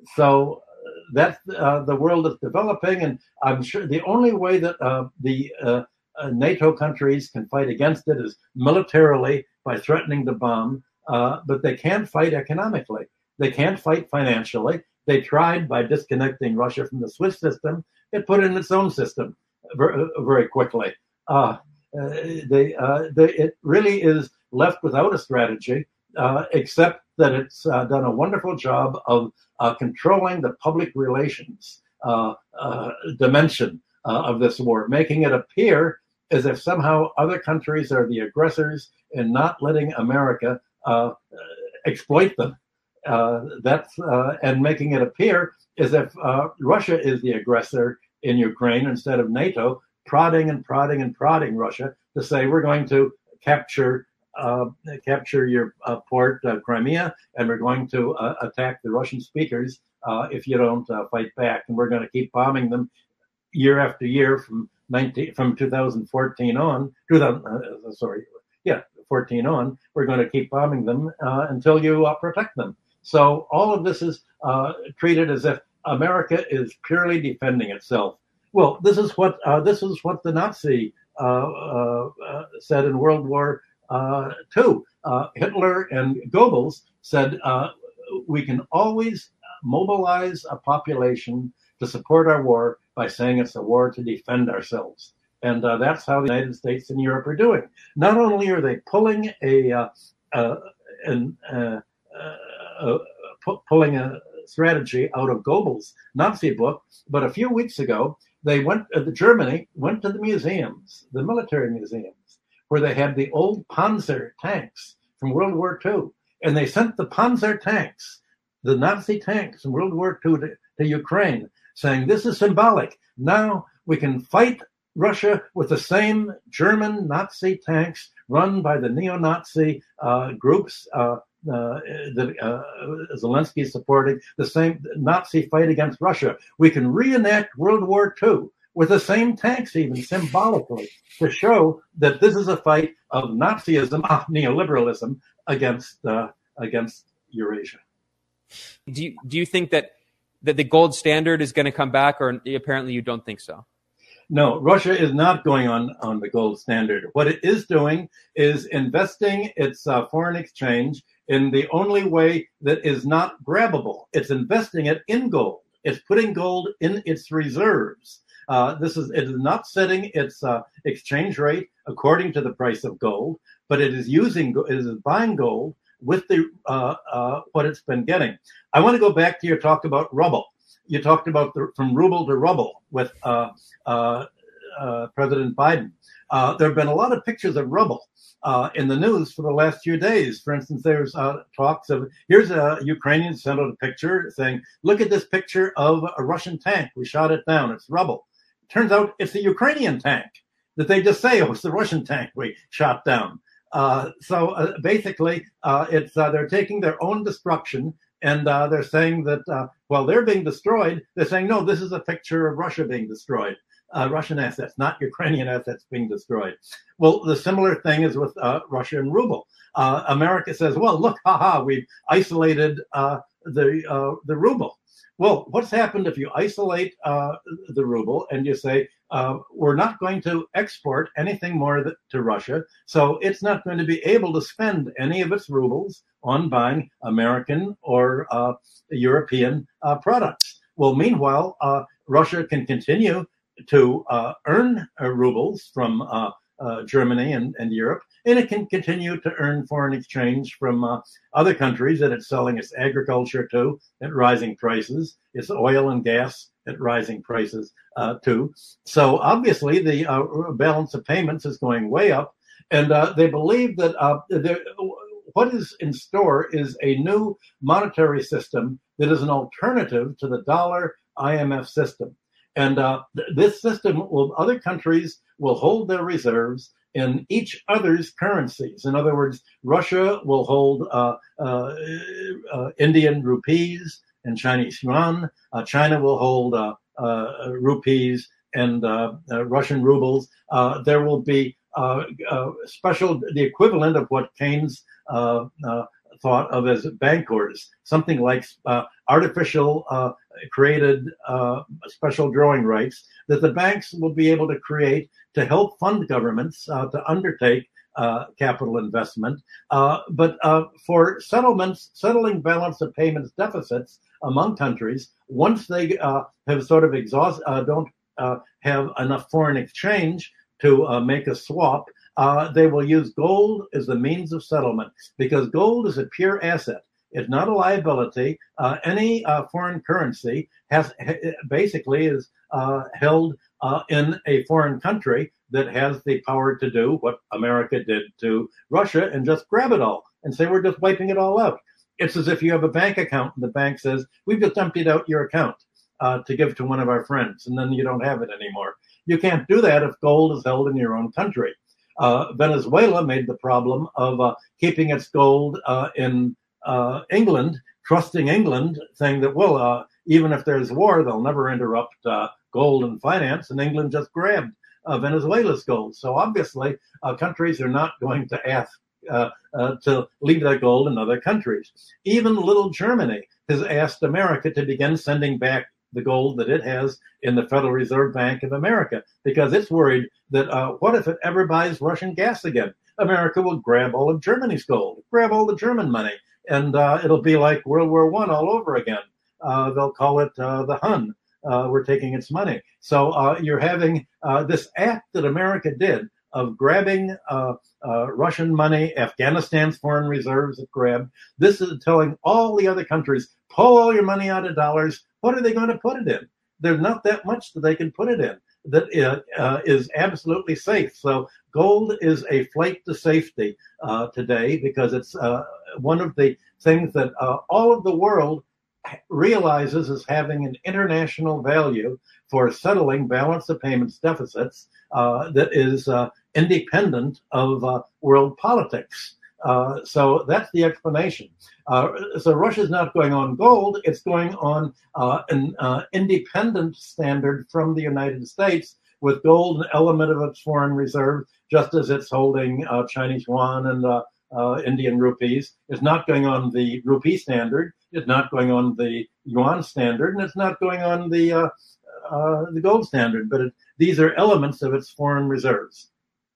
so that's uh, the world is developing, and I'm sure the only way that uh, the uh, uh, NATO countries can fight against it is militarily by threatening to bomb, uh, but they can't fight economically. They can't fight financially. They tried by disconnecting Russia from the SWIFT system. It put in its own system very, very quickly. Uh, uh, they, uh, they, it really is left without a strategy, uh, except that it's uh, done a wonderful job of uh, controlling the public relations uh, uh, dimension uh, of this war, making it appear as if somehow other countries are the aggressors and not letting America uh, exploit them. Uh, that's uh, and making it appear as if uh, Russia is the aggressor in Ukraine instead of NATO, prodding and prodding and prodding Russia to say we're going to capture uh, capture your uh, port, uh, Crimea, and we're going to uh, attack the Russian speakers uh, if you don't uh, fight back, and we're going to keep bombing them year after year from nineteen from two thousand fourteen on. two thousand, uh, sorry, yeah, fourteen on. We're going to keep bombing them uh, until you uh, protect them. So all of this is uh, treated as if America is purely defending itself. Well, this is what uh, this is what the Nazi uh, uh, uh, said in World War uh, Two. Uh, Hitler and Goebbels said uh, we can always mobilize a population to support our war by saying it's a war to defend ourselves, and uh, that's how the United States and Europe are doing. Not only are they pulling a uh, uh, an uh, uh, Uh, pu- pulling a, strategy out of Goebbels' Nazi book. But a few weeks ago, they went, uh, the Germany went to the museums, the military museums, where they had the old Panzer tanks from World War Two. And they sent the Panzer tanks, the Nazi tanks from World War Two to, to Ukraine, saying, this is symbolic. Now we can fight Russia with the same German Nazi tanks run by the neo-Nazi uh, groups uh, uh, that uh, Zelensky is supporting, the same Nazi fight against Russia. We can reenact World War Two with the same tanks, even symbolically, to show that this is a fight of Nazism, uh, neoliberalism against uh, against Eurasia. Do you, do you think that, that the gold standard is going to come back, or apparently you don't think so? No, Russia is not going on, on the gold standard. What it is doing is investing its uh, foreign exchange in the only way that is not grabbable. It's investing it in gold. It's putting gold in its reserves. Uh, this is it is not setting its uh, exchange rate according to the price of gold, but it is using it is buying gold with the uh, uh, what it's been getting. I want to go back to your talk about ruble. You talked about the, from ruble to rubble with uh, uh, uh, President Biden. Uh, there have been a lot of pictures of rubble uh, in the news for the last few days. For instance, there's uh, talks of, here's a Ukrainian sent out a picture saying, look at this picture of a Russian tank. We shot it down. It's rubble. Turns out it's the Ukrainian tank that they just say, oh, it's the Russian tank we shot down. Uh, so uh, basically, uh, it's uh, they're taking their own destruction, and uh, they're saying that uh, while they're being destroyed, they're saying, no, this is a picture of Russia being destroyed, uh, Russian assets, not Ukrainian assets being destroyed. Well, the similar thing is with uh, Russia and ruble. Uh, America says, well, look, haha, we've isolated uh, the uh, the ruble. Well, what's happened if you isolate uh, the ruble and you say, uh, we're not going to export anything more th- to Russia, so it's not going to be able to spend any of its rubles on buying American or uh, European uh, products. Well, meanwhile, uh, Russia can continue to uh, earn uh, rubles from uh, uh, Germany and, and Europe, and it can continue to earn foreign exchange from uh, other countries that it's selling its agriculture to at rising prices, its oil and gas at rising prices uh, too. So obviously the uh, balance of payments is going way up, and uh, they believe that uh, what is in store is a new monetary system that is an alternative to the dollar I M F system. And uh, th- this system will, other countries will hold their reserves in each other's currencies. In other words, Russia will hold uh, uh, uh, Indian rupees and Chinese yuan. Uh, China will hold uh, uh, rupees and uh, uh, Russian rubles. Uh, there will be uh, uh, special, the equivalent of what Keynes uh, uh, thought of as bankers, something like uh, artificial uh, created uh, special drawing rights that the banks will be able to create to help fund governments uh, to undertake uh, capital investment. Uh, but uh, for settlements, settling balance of payments deficits among countries, once they uh, have sort of exhaust, uh, don't uh, have enough foreign exchange to uh, make a swap, uh, they will use gold as the means of settlement, because gold is a pure asset. It's not a liability. Uh, any uh, foreign currency has basically is uh, held uh, in a foreign country that has the power to do what America did to Russia and just grab it all and say, we're just wiping it all out. It's as if you have a bank account and the bank says, we've just emptied out your account uh, to give to one of our friends, and then you don't have it anymore. You can't do that if gold is held in your own country. Uh, Venezuela made the problem of uh, keeping its gold uh, in uh, England, trusting England, saying that, well, uh, even if there's war, they'll never interrupt uh, gold and finance, and England just grabbed uh, Venezuela's gold. So obviously, uh, countries are not going to ask uh, uh, to leave their gold in other countries. Even little Germany has asked America to begin sending back the gold that it has in the Federal Reserve Bank of America, because it's worried that uh, what if it ever buys Russian gas again? America will grab all of Germany's gold, grab all the German money, and uh, it'll be like World War One all over again. Uh, they'll call it uh, the Hun. Uh, we're taking its money. So uh, you're having uh, this act that America did of grabbing uh, uh, Russian money, Afghanistan's foreign reserves have grabbed. This is telling all the other countries, pull all your money out of dollars. What are they going to put it in? There's not that much that they can put it in that uh, uh, is absolutely safe. So gold is a flight to safety uh, today because it's uh, one of the things that uh, all of the world realizes as having an international value for settling balance of payments deficits uh, that is uh, independent of uh, world politics. Uh, so that's the explanation. Uh, so Russia's not going on gold, it's going on uh, an uh, independent standard from the United States with gold an element of its foreign reserve, just as it's holding uh, Chinese yuan and uh, uh, Indian rupees. It's not going on the rupee standard, it's not going on the yuan standard, and it's not going on the, uh, uh, the gold standard, but it, these are elements of its foreign reserves.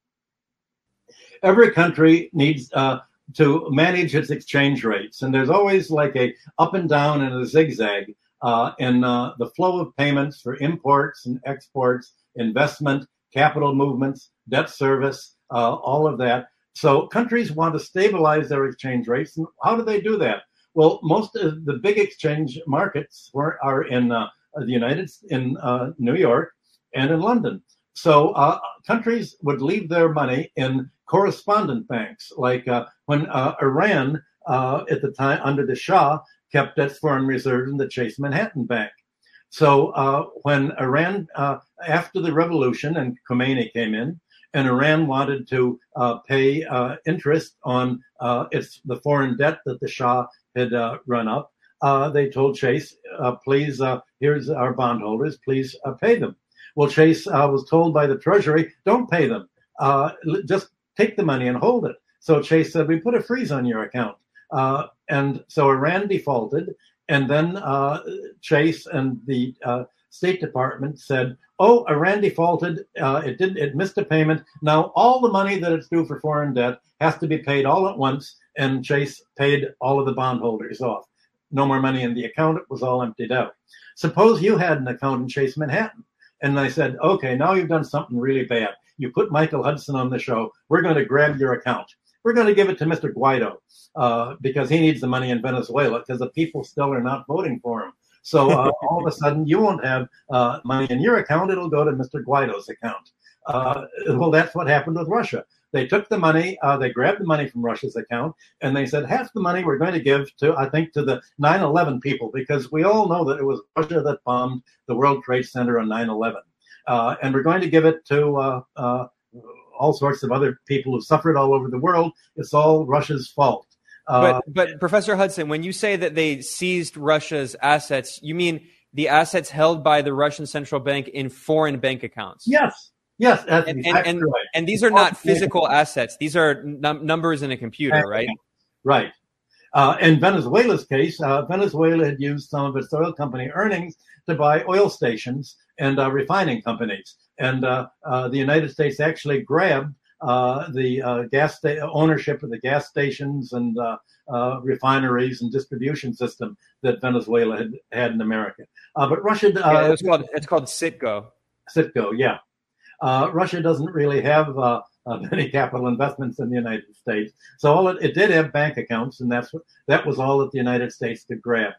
Every country needs uh, to manage its exchange rates, and there's always like a up and down and a zigzag uh, in uh, the flow of payments for imports and exports, investment, capital movements, debt service, uh, all of that. So countries want to stabilize their exchange rates, and how do they do that? Well, most of the big exchange markets were, are in uh, the United, in uh, New York and in London. So uh, countries would leave their money in correspondent banks, like uh, when uh, Iran, uh, at the time under the Shah, kept its foreign reserves in the Chase Manhattan Bank. So uh, when Iran, uh, after the revolution and Khomeini came in, and Iran wanted to uh, pay uh, interest on uh, its the foreign debt that the Shah had uh, run up, uh, they told Chase, uh, please, uh, here's our bondholders, please uh, pay them. Well, Chase uh, was told by the Treasury, don't pay them, uh, just take the money and hold it. So Chase said, we put a freeze on your account. Uh, and so Iran defaulted. And then uh, Chase and the uh, State Department said, oh, Iran defaulted. Uh, it didn't. It missed a payment. Now all the money that it's due for foreign debt has to be paid all at once. And Chase paid all of the bondholders off. No more money in the account. It was all emptied out. Suppose you had an account in Chase Manhattan. And I said, okay, now you've done something really bad. You put Michael Hudson on the show. We're going to grab your account. We're going to give it to Mister Guaido uh, because he needs the money in Venezuela because the people still are not voting for him. So uh, all of a sudden, you won't have uh, money in your account. It'll go to Mister Guaido's account. Uh, well, that's what happened with Russia. They took the money, uh, they grabbed the money from Russia's account, and they said, half the money we're going to give to, I think, to the nine eleven people, because we all know that it was Russia that bombed the World Trade Center on nine eleven. Uh, and we're going to give it to uh, uh, all sorts of other people who suffered all over the world. It's all Russia's fault. Uh, but, but Professor Hudson, when you say that they seized Russia's assets, you mean the assets held by the Russian central bank in foreign bank accounts? Yes. Yes, that's and, exactly and, right. And these are not physical assets. These are num- numbers in a computer, right? Right. Uh, in Venezuela's case, uh, Venezuela had used some of its oil company earnings to buy oil stations and uh, refining companies. And uh, uh, the United States actually grabbed uh, the uh, gas sta- ownership of the gas stations and uh, uh, refineries and distribution system that Venezuela had had in America. Uh, but Russia... Uh, yeah, it's called it's called Citgo. Citgo, yeah. Uh, Russia doesn't really have uh, uh, many capital investments in the United States. So all it, it did have bank accounts, and that's what, that was all that the United States could grab.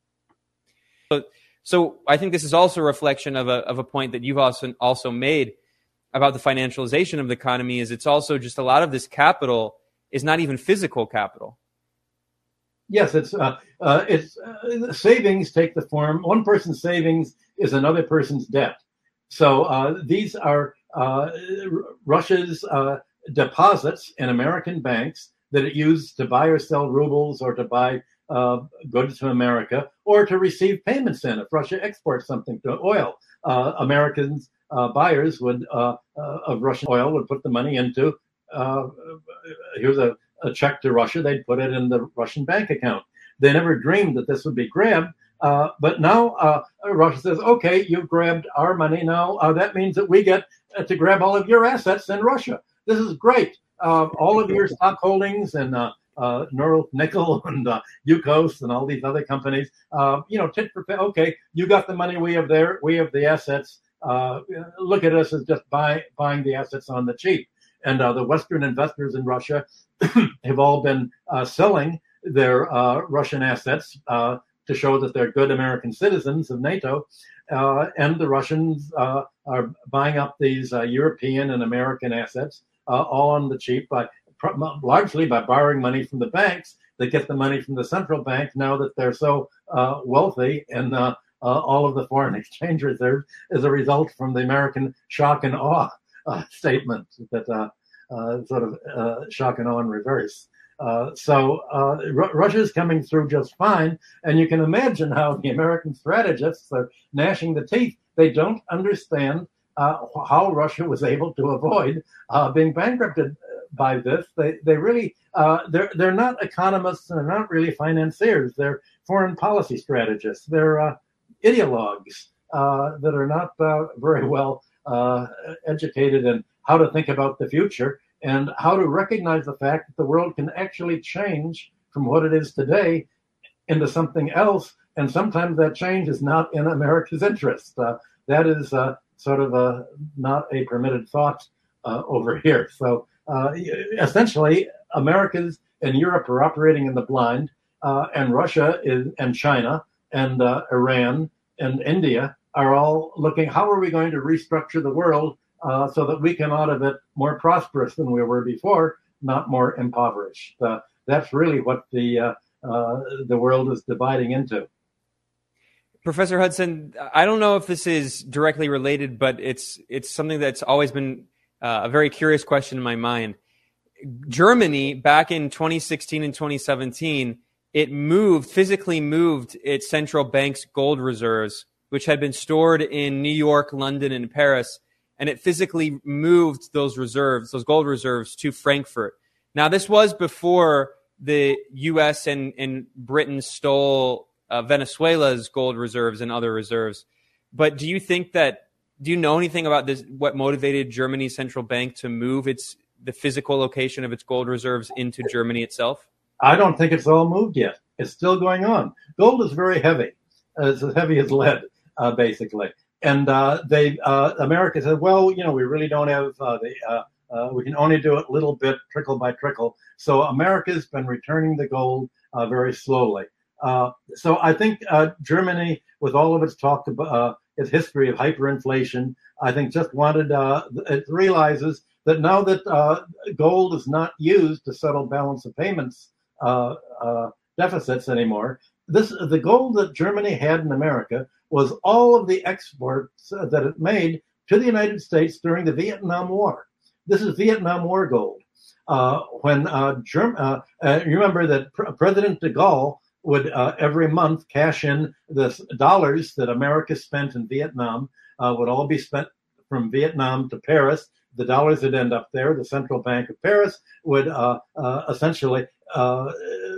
So, so I think this is also a reflection of a of a point that you've also also made about the financialization of the economy. Is it's also just a lot of this capital is not even physical capital. Yes, it's uh, uh, it's uh, savings take the form. One person's savings is another person's debt. So uh, these are uh, Russia's uh, deposits in American banks that it used to buy or sell rubles or to buy uh, goods to America or to receive payments in. If Russia exports something to oil, uh, Americans uh, buyers would uh, uh, of Russian oil would put the money into. Uh, here's a, a check to Russia. They'd put it in the Russian bank account. They never dreamed that this would be grabbed. Uh, but now uh, Russia says, okay, you grabbed our money. Now uh, that means that we get uh, to grab all of your assets in Russia. This is great. Uh, all of your stock holdings and uh, uh, Norilsk Nickel and uh, Yukos and all these other companies, uh, you know, tit for tat. Okay, you got the money. We have there. We have the assets. Uh, look at us as just buy, buying the assets on the cheap. And uh, the Western investors in Russia have all been uh, selling their uh, Russian assets uh, to show that they're good American citizens of NATO. Uh, and the Russians uh, are buying up these uh, European and American assets uh, all on the cheap, by largely by borrowing money from the banks. They get the money from the central bank now that they're so uh, wealthy, and uh, uh, all of the foreign exchange reserves as a result from the American shock and awe uh, statement that uh, uh, sort of uh, shock and awe in reverse. Uh, so uh, R- Russia's coming through just fine, and you can imagine how the American strategists are gnashing the teeth. They don't understand uh, how Russia was able to avoid uh, being bankrupted by this. They they really uh, they're they're not economists and they're not really financiers. They're foreign policy strategists. They're uh, ideologues uh, that are not uh, very well uh, educated in how to think about the future and how to recognize the fact that the world can actually change from what it is today into something else. And sometimes that change is not in America's interest. Uh, that is uh, sort of a, not a permitted thought uh, over here. So uh, essentially, Americans and Europe are operating in the blind, uh, and Russia is, and China and uh, Iran and India are all looking, how are we going to restructure the world Uh, so that we come out of it more prosperous than we were before, not more impoverished. Uh, that's really what the uh, uh, the world is dividing into. Professor Hudson, I don't know if this is directly related, but it's it's something that's always been uh, a very curious question in my mind. Germany, back in twenty sixteen and twenty seventeen, it moved, physically moved its central bank's gold reserves, which had been stored in New York, London, and Paris, and it physically moved those reserves, those gold reserves, to Frankfurt. Now, this was before the U S and, and Britain stole uh, Venezuela's gold reserves and other reserves. But do you think that, do you know anything about this, what motivated Germany's central bank to move its the physical location of its gold reserves into Germany itself? I don't think it's all moved yet. It's still going on. Gold is very heavy. Uh, it's as heavy as lead, uh, basically. And uh, they, uh, America said, well, you know, we really don't have uh, the, uh, uh, we can only do it a little bit, trickle by trickle. So America's been returning the gold uh, very slowly. Uh, so I think uh, Germany, with all of its talk about uh, its history of hyperinflation, I think just wanted, uh, it realizes that now that uh, gold is not used to settle balance of payments uh, uh, deficits anymore, this the gold that Germany had in America was all of the exports that it made to the United States during the Vietnam War. This is Vietnam War gold. Uh, when uh, Germ- uh, uh, you remember that Pr- President de Gaulle would uh, every month cash in the dollars that America spent in Vietnam, uh, would all be spent from Vietnam to Paris. The dollars would end up there. The Central Bank of Paris would uh, uh, essentially uh,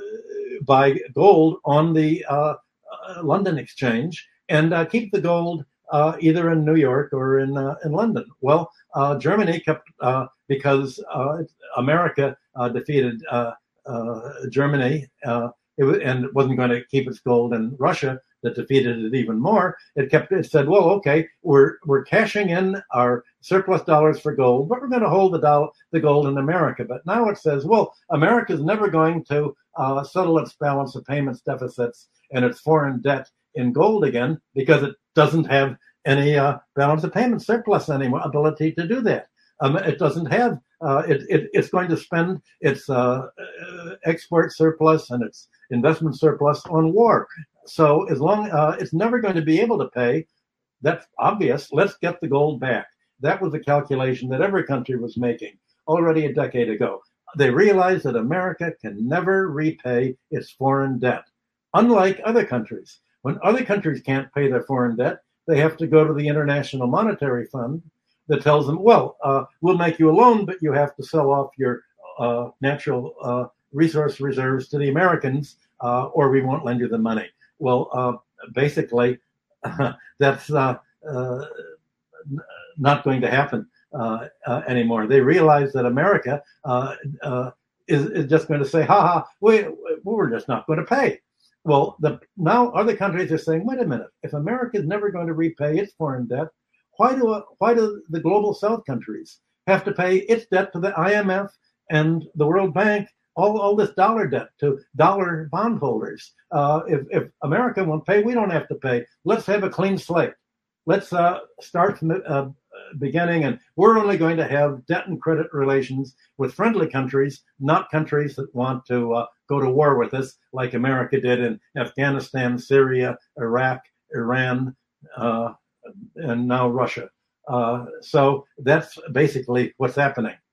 buy gold on the uh, uh, London Exchange and uh, keep the gold uh, either in New York or in uh, in London. Well, uh, Germany kept, uh, because uh, America uh, defeated uh, uh, Germany, uh, it was, and it wasn't going to keep its gold in Russia, that defeated it even more. It kept, it said, well, okay, we're we're cashing in our surplus dollars for gold, but we're going to hold the dollar, the gold in America. But now it says, well, America's never going to uh, settle its balance of payments deficits and its foreign debt in gold again, because it doesn't have any uh, balance of payment surplus anymore, ability to do that. Um, it doesn't have, uh, it, it, it's going to spend its uh, uh, export surplus and its investment surplus on war. So as long, uh, it's never going to be able to pay. That's obvious. Let's get the gold back. That was the calculation that every country was making already a decade ago. They realized that America can never repay its foreign debt, unlike other countries. When other countries can't pay their foreign debt, they have to go to the International Monetary Fund that tells them, well, uh, we'll make you a loan, but you have to sell off your uh, natural uh, resource reserves to the Americans, uh, or we won't lend you the money. Well, uh, basically, uh, that's uh, uh, not going to happen uh, uh, anymore. They realize that America uh, uh, is, is just going to say, ha ha, we, we're just not going to pay. Well, the, now other countries are saying, wait a minute, if America is never going to repay its foreign debt, why do why do the global South countries have to pay its debt to the I M F and the World Bank, all, all this dollar debt to dollar bondholders. Uh, if, if America won't pay, we don't have to pay. Let's have a clean slate. Let's uh, start from the uh, beginning, and we're only going to have debt and credit relations with friendly countries, not countries that want to uh, go to war with us, like America did in Afghanistan, Syria, Iraq, Iran, uh, and now Russia. Uh, so that's basically what's happening.